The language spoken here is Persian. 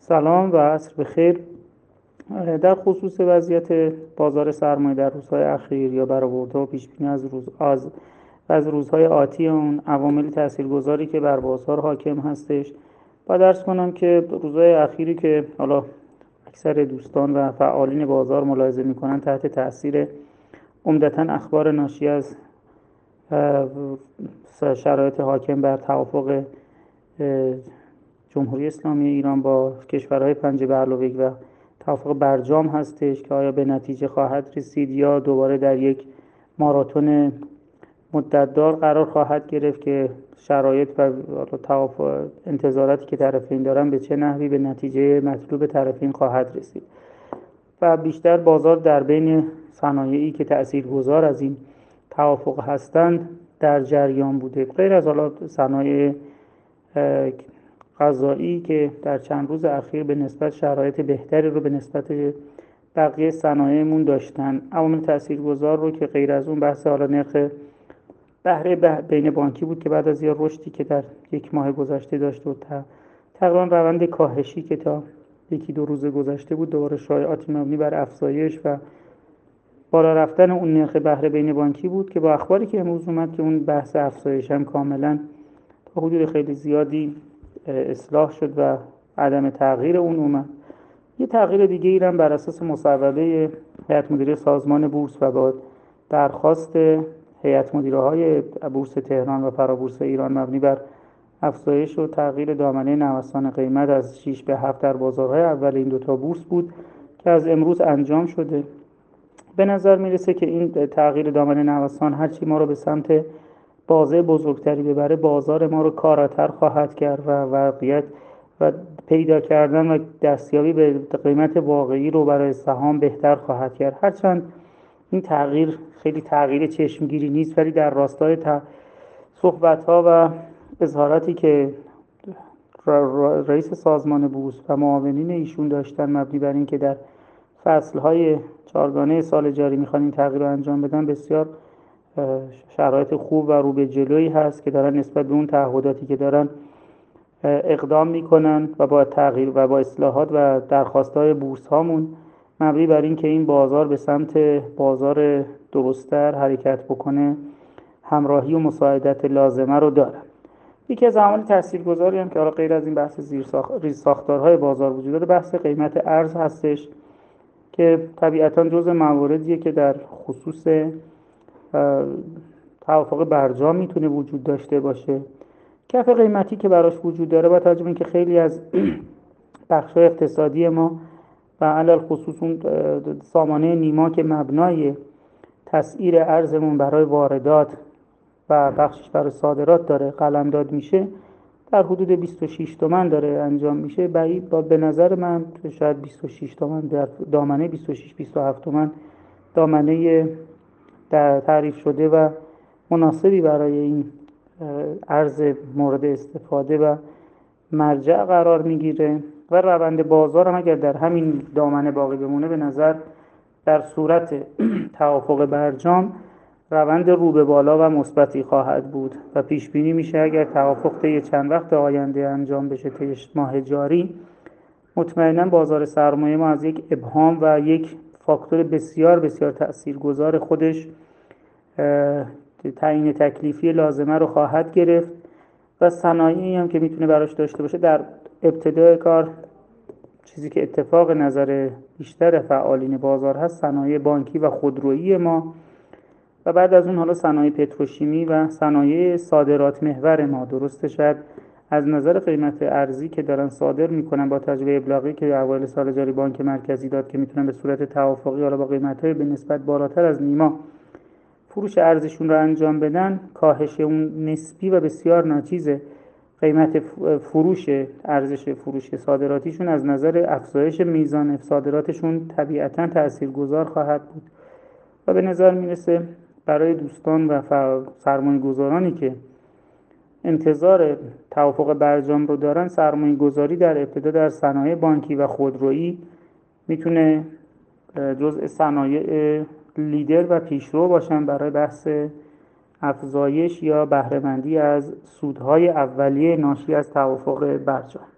سلام و عصر بخیر. در خصوص وضعیت بازار سرمایه در روزهای اخیر یا برآوردها و پیش‌بینی از روزهای آتی اون عوامل تاثیرگذاری که بر بازار حاکم هستش، باید عرض کنم که روزهای اخیری که حالا اکثر دوستان و فعالین بازار ملاحظه می‌کنن تحت تاثیر عمدتاً اخبار ناشی از شرایط حاکم بر توافق جمهوری اسلامی ایران با کشورهای پنج به علاوه یک و توافق برجام هستش که آیا به نتیجه خواهد رسید یا دوباره در یک ماراتون مدتدار قرار خواهد گرفت که شرایط و توافق انتظاراتی که طرفین دارن به چه نحوی به نتیجه مطلوب طرفین خواهد رسید و بیشتر بازار در بین صنایعی که تأثیرگذار از این توافق هستند در جریان بوده، غیر از حالا صنایع غذایی که در چند روز اخیر به نسبت شرایط بهتری رو به نسبت بقیه صنایعمون داشتن. عوامل تاثیرگذار رو که غیر از اون بحث حالا نرخ بهره بین بانکی بود که بعد از یه رشدی که در یک ماه گذشته داشت و تقریبا روند کاهشی که تا یکی دو روز گذشته بود دوباره شایعاتی مبنی بر افزایش و بالا رفتن اون نرخ بهره بین بانکی بود که با اخباری که امروز اومد که اون بحث افزایش هم کاملا تا حدود خیلی زیادی اصلاح شد و عدم تغییر اون اومد. یه تغییر دیگه ایران بر اساس مصوبه هیئت مدیره سازمان بورس و با درخواست هیئت مدیره های بورس تهران و فرابورس ایران مبنی بر افزایش و تغییر دامنه نوسان قیمت از 6 به 7 در بازارهای اول این دوتا بورس بود که از امروز انجام شده. به نظر میرسه که این تغییر دامنه نوسان هرچی ما رو به سمت بازه بزرگتری ببره بازار ما رو کاراتر خواهد کرد و واقعیت و پیدا کردن و دستیابی به قیمت واقعی رو برای سهام بهتر خواهد کرد. هرچند این تغییر خیلی تغییر چشمگیری نیست، ولی در راستای صحبت‌ها و اظهاراتی که رئیس سازمان بورس و معاونین ایشون داشتن مبنی بر این که در فصل‌های چهارگانه سال جاری می‌خوان این تغییر رو انجام بدن، بسیار شرایط خوب و رو به جلویی هست که دارن نسبت به اون تعهداتی که دارن اقدام میکنن و با تغییر و با اصلاحات و درخواست‌های بورس هامون مبنی بر این که این بازار به سمت بازار درست‌تر حرکت بکنه همراهی و مساعدت لازمه رو دارن. یکی از عوامل تاثیرگذاری هم که حالا غیر از این بحث زیرساختارهای بازار وجود داره بحث قیمت ارز هستش که طبیعتاً جزء مواردیه که در خصوص توافق برجام میتونه وجود داشته باشه. کف قیمتی که براش وجود داره با توجه به اینکه خیلی از بخش‌های اقتصادی ما و علل خصوص اون سامانه نیما که مبنای تسعیر ارزمون برای واردات و بخشش برای صادرات داره قلمداد میشه، در حدود 26 تومن داره انجام میشه. به نظر من شاید 26 تومن در دامنه 26-27 تومن دامنه در تعریف شده و مناسبی برای این ارز مورد استفاده و مرجع قرار میگیره و روند بازار هم اگر در همین دامنه باقی بمونه به نظر در صورت توافق برجام روند رو به بالا و مثبتی خواهد بود و پیش بینی میشه اگر توافق طی چند وقت آینده انجام بشه طی ماه جاری، مطمئنا بازار سرمایه ما از یک ابهام و یک فاکتور بسیار بسیار تاثیرگذار خودش تعیین تکلیفی لازمه رو خواهد گرفت و صنایعی هم که میتونه براش داشته باشه. در ابتدای کار چیزی که اتفاق نظر بیشتر فعالین بازار هست صنایع بانکی و خودرویی ما و بعد از اون حالا صنایع پتروشیمی و صنایع صادرات محور ما. درسته شاید از نظر قیمت ارزی که دارن صادر میکنن با تجربه ابلاغی که اوایل سال جاری بانک مرکزی داد که میتونن به صورت توافقی حالا با قیمت‌های به نسبت بالاتر از نیما فروش ارزشون رو انجام بدن، کاهش اون نسبی و بسیار ناچیز قیمت فروش ارزش فروش صادراتیشون از نظر افزایش میزان صادراتشون طبیعتاً تاثیرگذار خواهد بود و به نظر میرسه برای دوستان و سرمایه‌گذارانی که انتظار توافق برجام رو دارن سرمایه‌گذاری در ابتدا در صنایع بانکی و خودرویی میتونه جزء صنایع لیدر و پیشرو باشن برای بحث افزایش یا بهره‌مندی از سودهای اولیه ناشی از توافق برجام.